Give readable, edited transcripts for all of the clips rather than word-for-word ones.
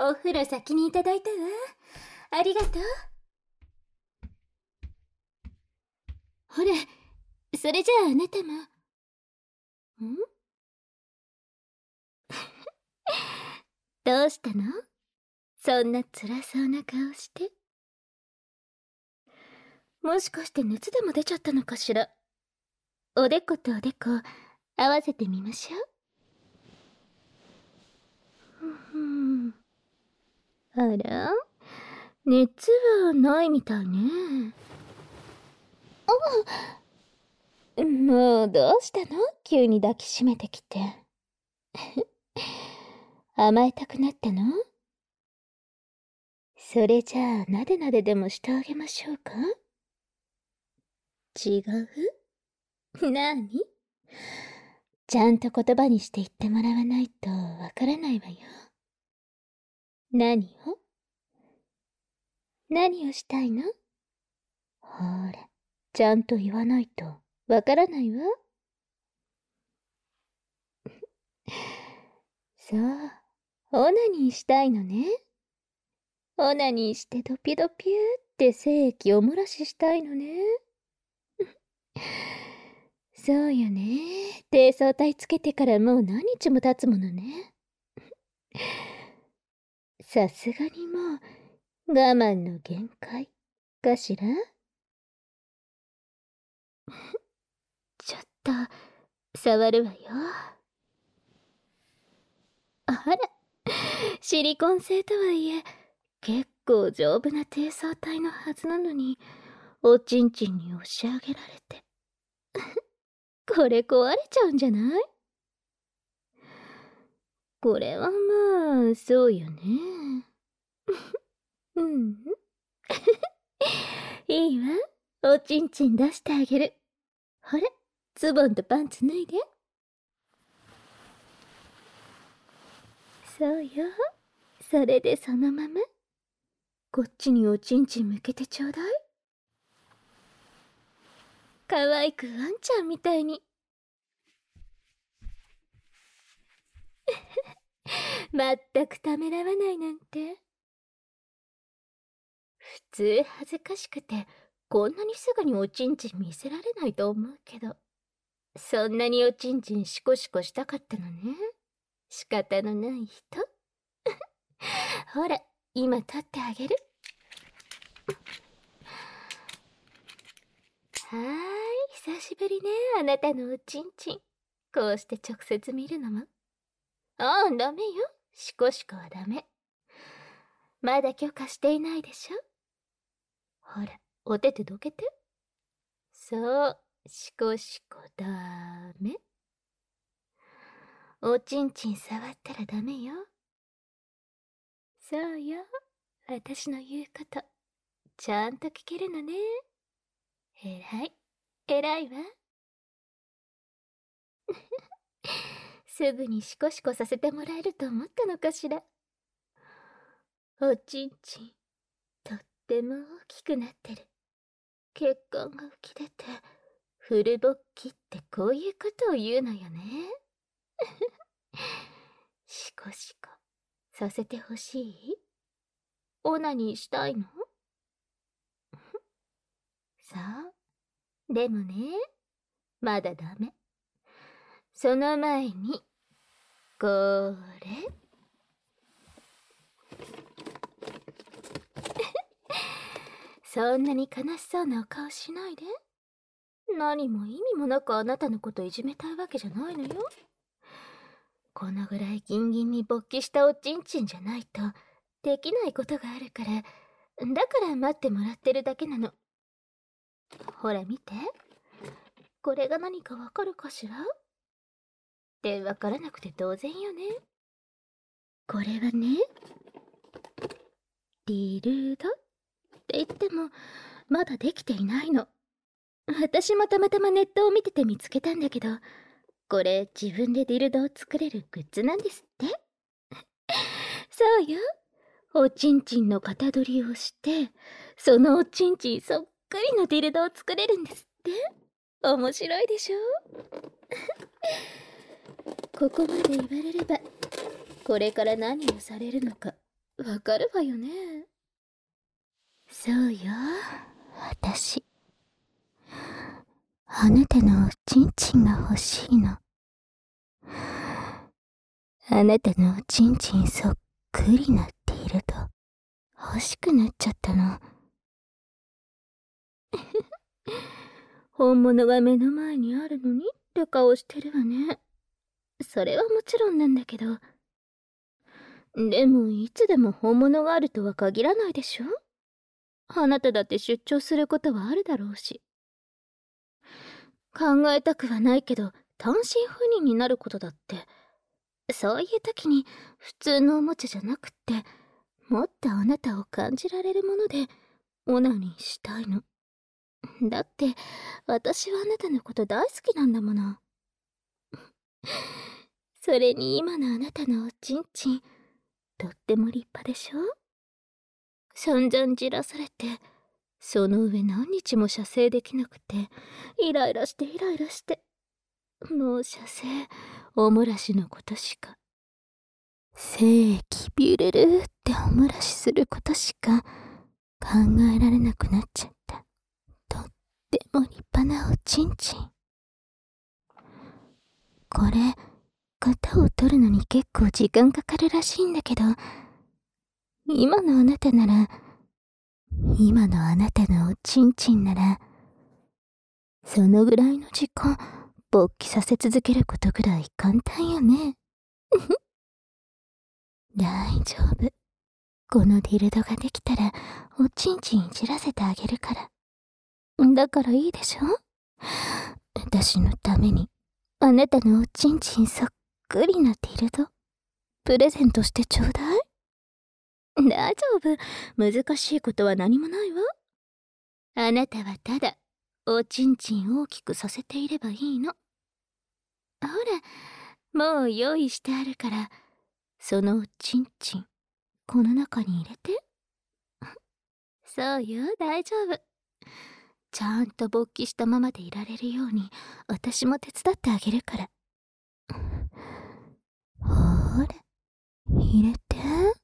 お風呂先にいただいたわ。ありがとう。ほら、それじゃああなたも。んどうしたの？そんな辛そうな顔して。もしかして熱でも出ちゃったのかしら。おでことおでこ合わせてみましょう。あら、熱はないみたいね。もうどうしたの？急に抱きしめてきて。甘えたくなったの？それじゃあなでなででもしてあげましょうか？違う？なに？ちゃんと言葉にして言ってもらわないとわからないわよ。何を？何をしたいの？ほら、ちゃんと言わないとわからないわ。そう、オナニーしたいのね。オナニーしてドピドピューって精液お漏らししたいのね。そうよね。低層体つけてからもう何日も経つものね。さすがにもう我慢の限界かしら？ちょっと触るわよ。あら、シリコン製とはいえ結構丈夫な低層体のはずなのに、おちんちんに押し上げられてこれ壊れちゃうんじゃない？これはまあそうよね。うん。いいわ。おちんちん出してあげる。ほら、ズボンとパンツ脱いで。そうよ。それでそのまま。こっちにおちんちん向けてちょうだい。かわいくワンちゃんみたいに。まったくためらわないなんて。普通恥ずかしくてこんなにすぐにおちんちん見せられないと思うけど、そんなにおちんちんシコシコしたかったのね。仕方のない人。ほら、今取ってあげる。はーい、久しぶりね、あなたのおちんちん。こうして直接見るのも。ああ、ダメよ。シコシコはダメ。まだ許可していないでしょ。ほら、お手手どけて。そう、シコシコダメ。おちんちん触ったらダメよ。そうよ、私の言うこと、ちゃんと聞けるのね。えらい、えらいわ。すぐにシコシコさせてもらえると思ったのかしら。おちんちん、とっても大きくなってる。血管が浮き出て、フルボッキってこういうことを言うのよね。シコシコさせてほしい？オナニーしたいの？さあ、でもね、まだダメ。その前に、これ。そんなに悲しそうなお顔しないで。何も意味もなくあなたのこといじめたいわけじゃないのよ。このぐらいギンギンに勃起したおちんちんじゃないとできないことがあるから、だから待ってもらってるだけなの。ほら見て。これが何かわかるかしら？ってわからなくて当然よね。これはね、リルドって言ってもまだできていないの。私もたまたまネットを見てて見つけたんだけど、これ自分でディルドを作れるグッズなんですって。そうよ。おちんちんの型取りをして、そのおちんちんそっくりのディルドを作れるんですって。面白いでしょ？ここまで言われれば、これから何をされるのかわわかるわよね。そうよ、私。あなたのおちんちんが欲しいの。あなたのおちんちんそっくりなっていると欲しくなっちゃったの。本物が目の前にあるのにって顔してるわね。それはもちろんなんだけど。でもいつでも本物があるとは限らないでしょ。あなただって出張することはあるだろうし。考えたくはないけど、単身赴任になることだって。そういう時に普通のおもちゃじゃなくって、もっとあなたを感じられるものでオナニーしたいの。だって私はあなたのこと大好きなんだもの。それに今のあなたのおちんちん、とっても立派でしょ。散々じらされて、その上何日も射精できなくて、イライラしてイライラして。もう射精、おもらしのことしか。精液ビュルルっておもらしすることしか考えられなくなっちゃった。とっても立派なおちんちん。これ、型を取るのに結構時間かかるらしいんだけど、今のあなたなら、今のあなたのおちんちんなら、そのぐらいの時間、勃起させ続けることぐらい簡単よね。大丈夫。このディルドができたら、おちんちんいじらせてあげるから。だからいいでしょ？私のために、あなたのおちんちんそっくりなディルド、プレゼントしてちょうだい？大丈夫。難しいことは何もないわ。あなたはただ、おちんちん大きくさせていればいいの。ほら、もう用意してあるから、そのおちんちん、この中に入れて。そうよ、大丈夫。ちゃんと勃起したままでいられるように、私も手伝ってあげるから。ほら、入れて。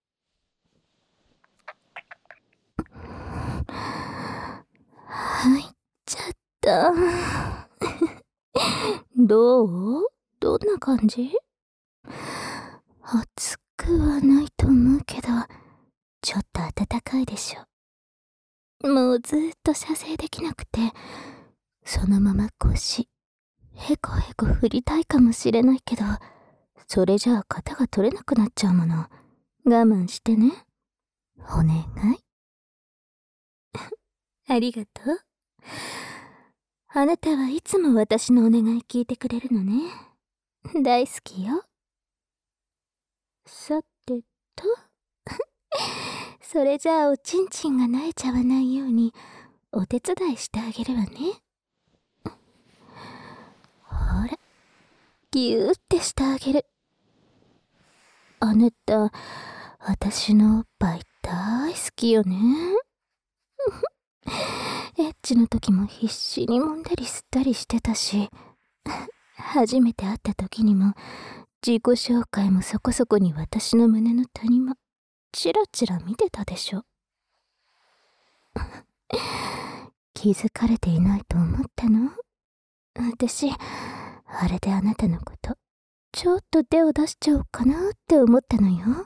入っちゃった。どう？どんな感じ？熱くはないと思うけど、ちょっと暖かいでしょ。もうずっと射精できなくて、そのまま腰、へこへこ振りたいかもしれないけど、それじゃあ型が取れなくなっちゃうもの。我慢してね。お願い。ありがとう。あなたはいつも私のお願い聞いてくれるのね。大好きよ。さてと。それじゃあおちんちんが萎えちゃわないようにお手伝いしてあげるわね。ほら、ぎゅーってしてあげる。あなた、私のおっぱい大好きよね。エッチの時も必死に揉んだり吸ったりしてたし、初めて会った時にも自己紹介もそこそこに私の胸の谷間チラチラ見てたでしょ。気づかれていないと思ったの？私、あれであなたのことちょっと手を出しちゃおうかなって思ったのよ。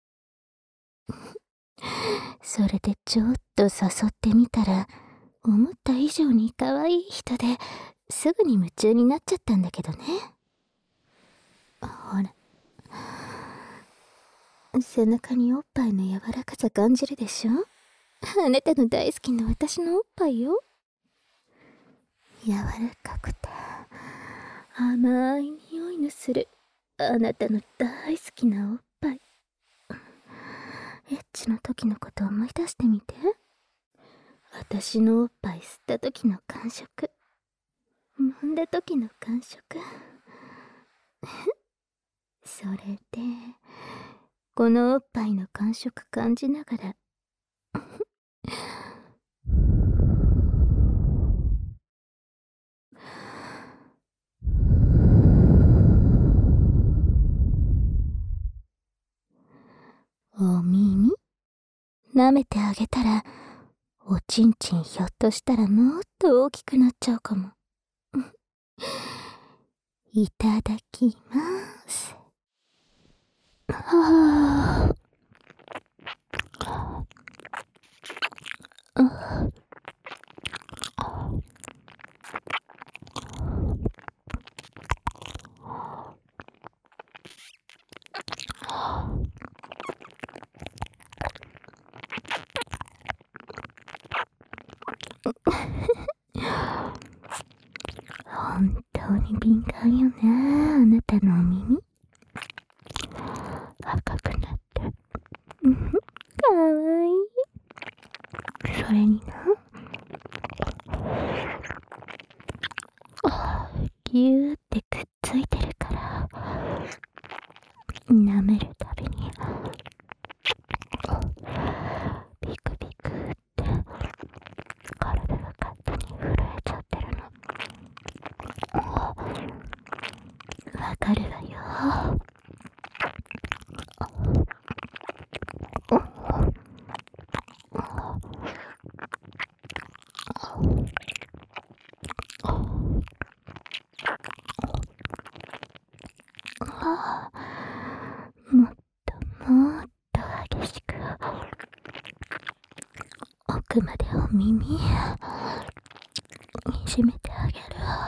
それでちょっと誘ってみたら、思った以上に可愛い人ですぐに夢中になっちゃったんだけどね。ほら、背中におっぱいの柔らかさ感じるでしょ？あなたの大好きな私のおっぱいよ。柔らかくて甘い匂いのするあなたの大好きなおっぱい。エッチの時のこと思い出してみて。私のおっぱい吸った時の感触、揉んだ時の感触。それでこのおっぱいの感触感じながらお耳舐めてあげたら、おちんちんひょっとしたらもっと大きくなっちゃうかも。いただきます。はあ。本当に敏感よね、あなたのお耳。赤くなって。かわいい。それにな。ぎゅーってくっついてるから、舐めるたびに、ビクビクって体が勝手に震えちゃってるの。わかるわよ。もっともっと激しく奥までお耳いじめてあげる。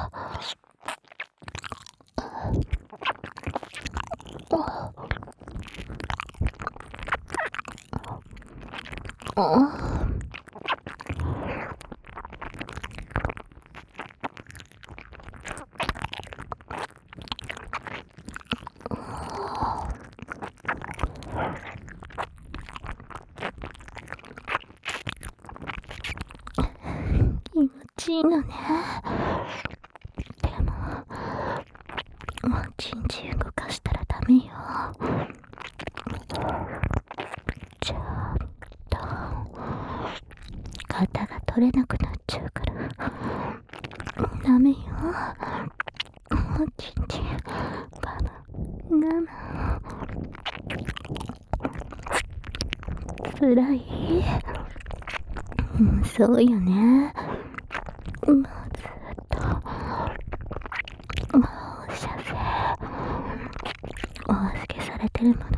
気持ちいいのね。でも、もうちんちん動かしたらダメよ。ちょっと肩が取れなくなっちゃうからダメよ。もうちんちん我慢つらい。そうよね。もうずっと放射線お預けされてるものね。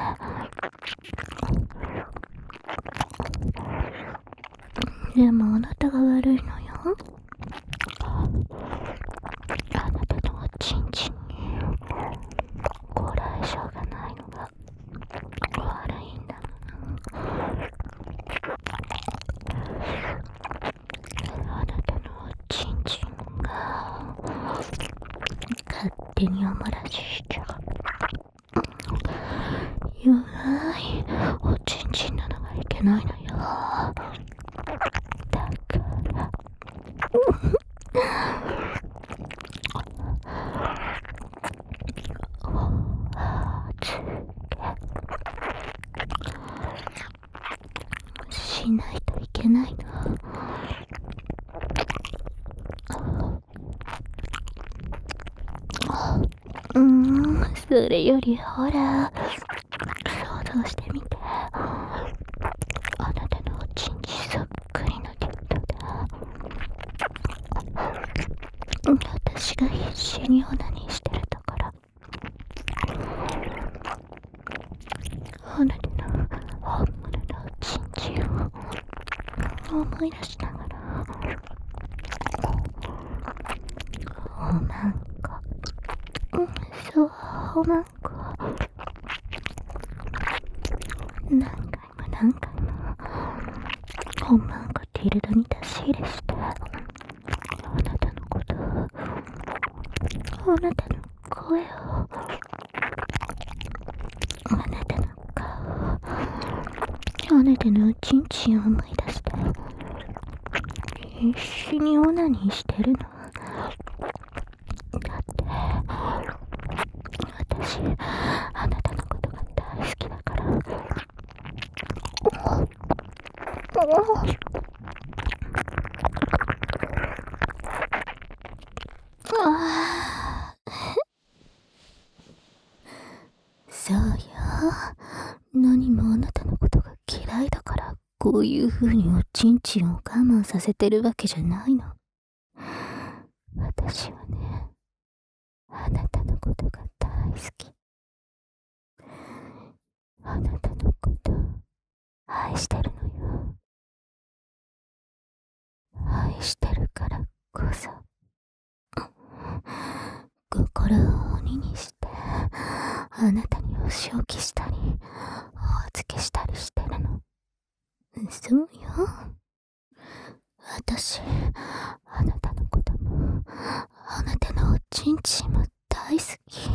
でもあなたが悪いのよ。あなたのおちんちんにご来性がないのが悪いんだもの。あなたのおちんちんが勝手にお漏らししちゃう弱いおちんちんなのがいけないのよ。だからしないといけないの。それよりほら、想像してみて。あなたのおちんちそっくりのティットだ。私が必死にオナニーしてるところ、あなたの本物のおちんちを思い出しながら、おまんこ、そう、おまんこ何回も何回もおまんこティルドに出し入れして、あなたのことを、あなたの声を、あなたの顔を、あなたのおちんちんを思い出して必死にオナニーしてるの。だって私あなたのことが大好きだから。そうよ。何もあなたのことが嫌いだからこういう風におちんちんを我慢させてるわけじゃないの。私はね、あなたのことが大好き。あなたのこと愛してるのよ。愛してるからこそ、心を鬼にして、あなたにお仕置きしたり、お預けしたりしてるの。そうよ。私、あなたのことも、あなたのおちんちんも大好き。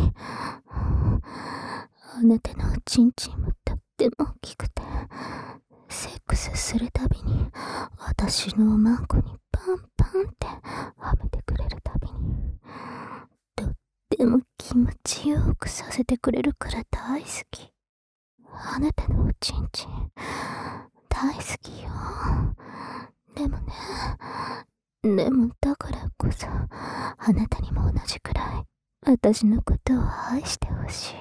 あなたのおちんちんもとっても大きくて、セックスするたびに、私のおまんこにパンパンってはめてくれるたびに、とっても気持ちよくさせてくれるから大好き。あなたのおちんちん、大好きよ。でもね、でもだからこそ、あなたにも同じくらい、私のことを愛してほしい。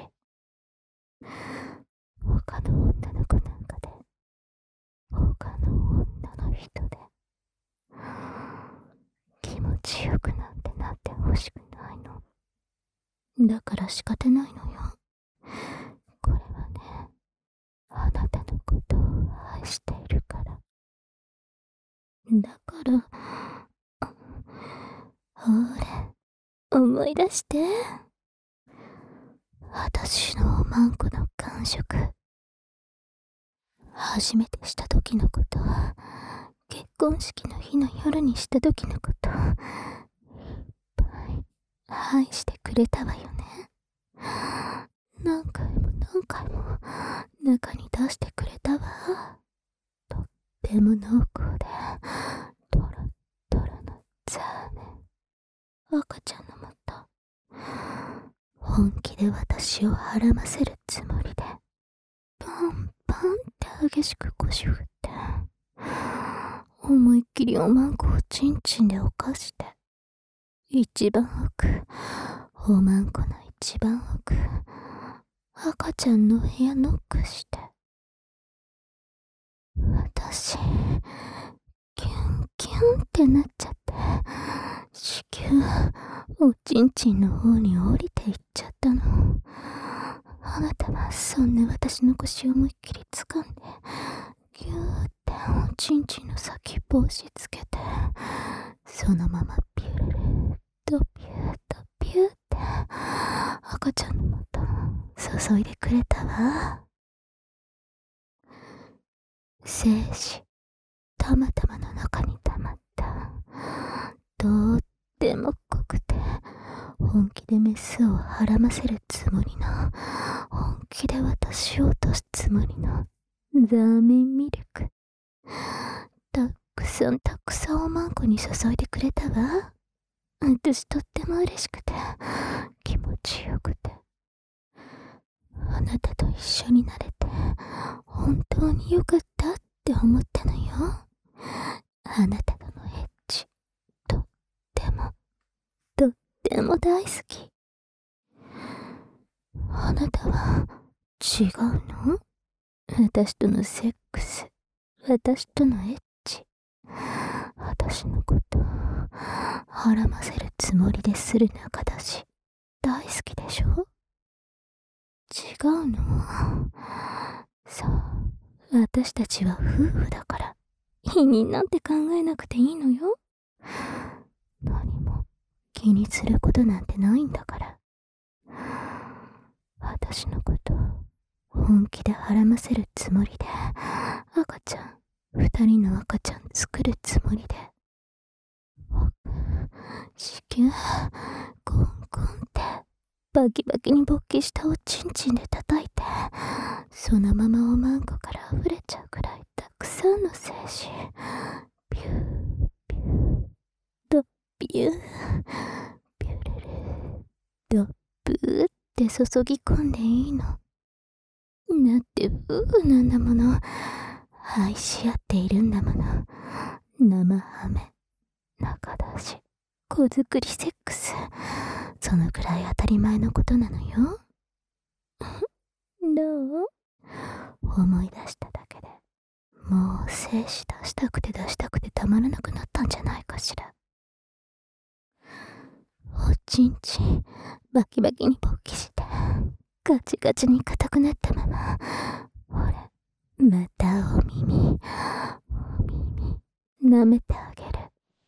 他の女の子なんかで、他の女の人で、気持ちよくなんてなってほしくないの。だから仕方ないのよ。これはね、あなたのことを愛しているから。だから、ほれ、思い出して。私のおまんこの感触。初めてした時のこと、結婚式の日の夜にした時のこと、いっぱい愛してくれたわよね。何回も何回も中に出してくれたわ。とっても濃厚で、ドロドロのザーメン。赤ちゃんのもと、本気で私をはらませるつもりで、パンパンって激しく腰振って、思いっきりおまんこをちんちんで犯して、一番奥、おまんこの一番奥、赤ちゃんの部屋ノックして、私、キュンキュンってなっちゃって、子宮、おちんちんの方に降りていっちゃったの。あなたはそんな私の腰を思いっきり掴んで、ギューっておちんちんの先っぽを押し付けて、そのままピュルルーとピューとピューって赤ちゃんのもと注いでくれたわ。精子、たまたまの中に溜まった、とっても濃くて、本気でメスをはらませるつもりの、本気で私を落とすつもりの、ザーメンミルク。たくさんたくさんおまんこに注いでくれたわ。私とっても嬉しくて、気持ちよくて。あなたと一緒になれて、本当によかったって思ったのよ。あなたとのエッチ、とっても大好き。あなたは違うの？私とのセックス、私とのエッチ。私のことはらませるつもりでする仲だし、大好きでしょ？違うの？そう、私たちは夫婦だから、否認なんて考えなくていいのよ。何も気にすることなんてないんだから。私のこと本気ではらませるつもりで、赤ちゃん、二人の赤ちゃん作るつもりで、子宮、コンコンってバキバキに勃起したおちんちんで叩いて、そのままおまんこから溢れちゃうくらいたくさんの精子、ピューピュードピューピュルルドブーって注ぎ込んでいいの。だって夫婦なんだもの、愛し合っているんだもの。生ハメ、仲出し、子作りセックス、そのくらい当たり前のことなのよ。どう？思い出しただけでもう精子出したくてたまらなくなったんじゃないかしら。おちんちんバキバキに勃起してガチガチに硬くなったまま、ほらまたお耳舐めてあげる。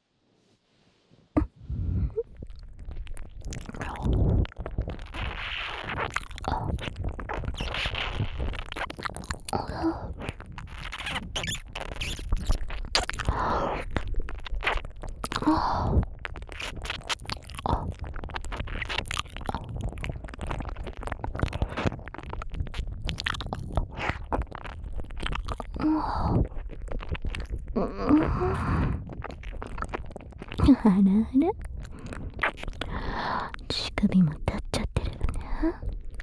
あらあら、乳首も立っちゃってるわね。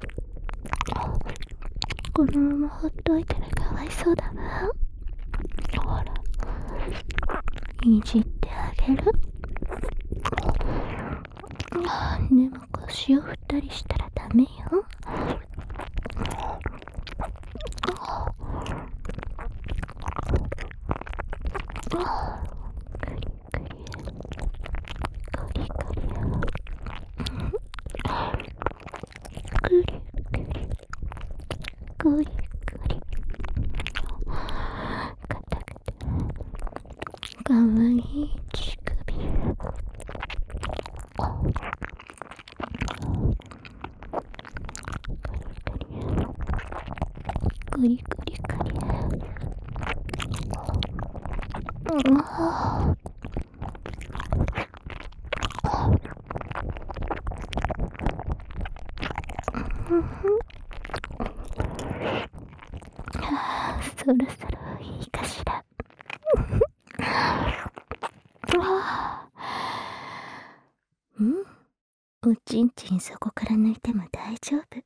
このままほっといたらかわいそうだわ。ほら、いじってあげる。でも腰を振ったりしたらダメよ。グリグリ硬くてかわいい乳首。グリグリグリ。そろそろいいかしら。おちんちんそこから抜いても大丈夫。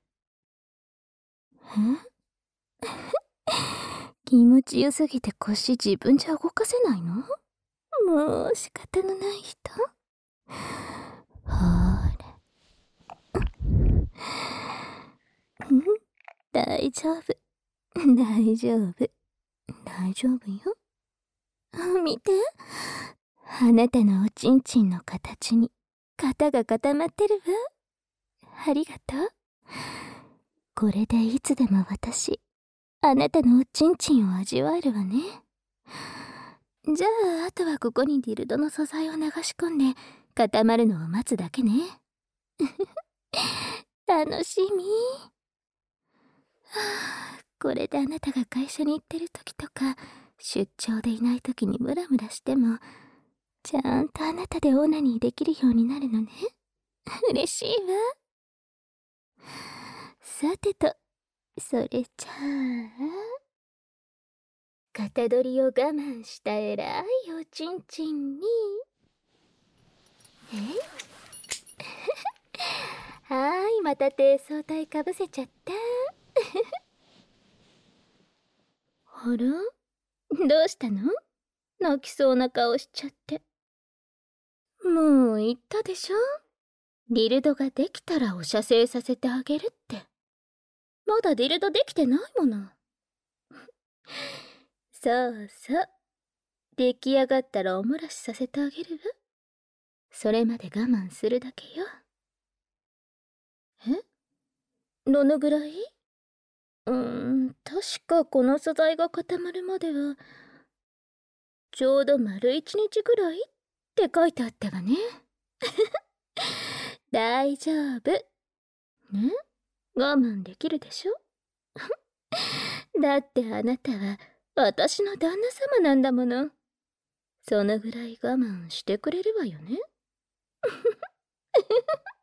気持ちよすぎて腰自分じゃ動かせないの？もう仕方のない人。ほーら。大丈夫。大丈夫。大丈夫よ。見て。あなたのおちんちんの形に型が固まってるわ。ありがとう。これでいつでも私、あなたのおちんちんを味わえるわね。じゃあ、あとはここにディルドの素材を流し込んで固まるのを待つだけね。楽しみ。これであなたが会社に行ってる時とか出張でいない時にムラムラしてもちゃんとあなたでオナニーできるようになるのね。嬉しいわ。さてと、それじゃあ型取りを我慢した偉いおちんちんにはーい、また低層体かぶせちゃった。あら？どうしたの？泣きそうな顔しちゃって。もう言ったでしょ？ディルドができたらお射精させてあげるって。まだディルドできてないもの。そうそう。出来上がったらお漏らしさせてあげるわ。それまで我慢するだけよ。どのぐらい？確かこの素材が固まるまでは、ちょうど丸一日ぐらいって書いてあったわね。大丈夫。ね？我慢できるでしょ？だってあなたは私の旦那様なんだもの。そのぐらい我慢してくれるわよね。